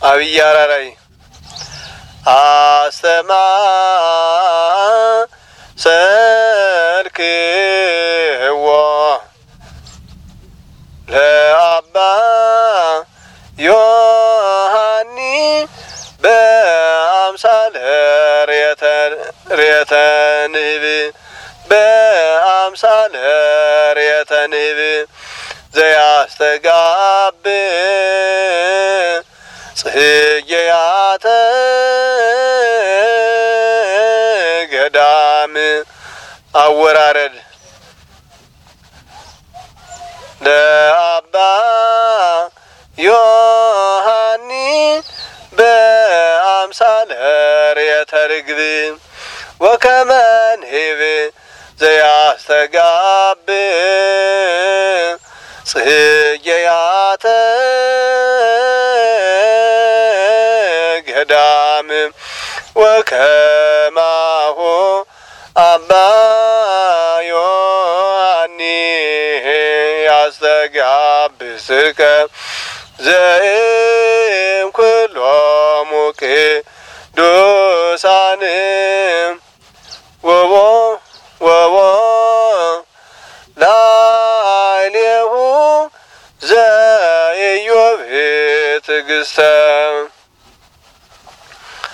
አብይ አራራይ አስተማሰልክዎ ለአባ ዮሐኒ በአምሳለ ርየተ ንህብ በአምሳለ ርየተ ንህብ ዘያስተጋብ ጽጌያተ ገዳም አወራረድ ለአባ ዮሐኒ በአምሳለ ርየተ ርግብ ወከመ ንህብ ዘያስተጋብ ጽጌያተ ገዳም ወከማሁ አባ ዮሐኒ ያስተጋብ ስከ ዘእምኩሎሙ ቅዱሳን ወቦ ላዕሌሁ ዘኢዮብ ትዕግሥተ